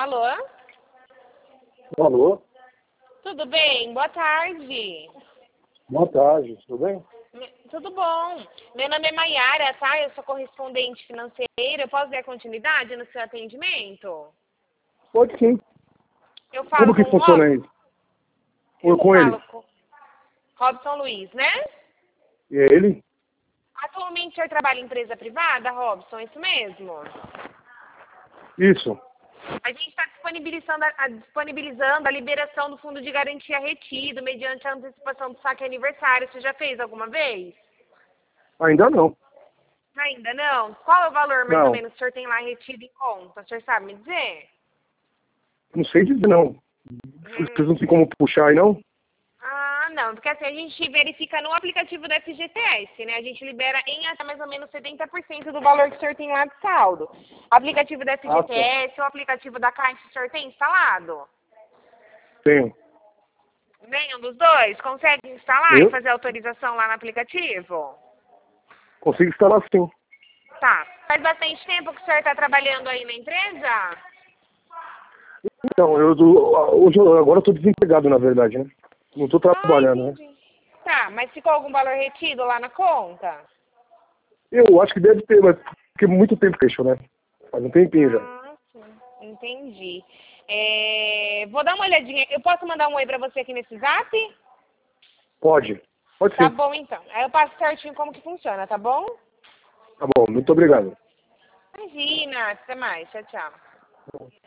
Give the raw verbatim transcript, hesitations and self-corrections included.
Alô? Alô? Tudo bem? Boa tarde. Boa tarde, tudo bem? Tudo bom. Meu nome é Maiara, tá? Eu sou correspondente financeira. Eu posso dar continuidade no seu atendimento? Pode sim. Eu falo Como que com o funciona Rob... isso? Eu Ou com ele? falo com Robson Luiz, né? E é ele? Atualmente o senhor trabalha em empresa privada, Robson? Isso mesmo? Isso. A gente está disponibilizando, a- disponibilizando a liberação do fundo de garantia retido mediante a antecipação do saque aniversário. Você já fez alguma vez? Ainda não. Ainda não? Qual é o valor mais ou Não. menos que o senhor tem lá retido em conta? O senhor sabe me dizer? Não sei dizer não. Vocês não Hum. têm como puxar aí não? Ah, não, porque assim a gente verifica no aplicativo da F G T S, né? A gente libera em até mais ou menos setenta por cento do valor que o senhor tem lá de saldo. Aplicativo da Ah, tá. F G T S ou aplicativo da Caixa o senhor tem instalado? Tenho. Nenhum dos dois? Consegue instalar e Eu fazer autorização lá no aplicativo? consigo instalar sim. Tá. Faz bastante tempo que o senhor está trabalhando aí na empresa? Então, eu do- hoje eu- agora eu tô desempregado, na verdade, né? Não tô Ah, trabalhando, né? entendi. Tá, mas ficou algum valor retido lá na conta? Eu acho que deve ter, mas porque muito tempo fechou, né? Faz um tempinho já. Ah, sim. Entendi. É, vou dar uma olhadinha. Eu posso mandar um oi pra você aqui nesse zap? Pode. Pode Tá sim. bom, então. Aí eu passo certinho como que funciona, tá bom? Tá bom, muito obrigado. Imagina. Até mais. Tchau, tchau.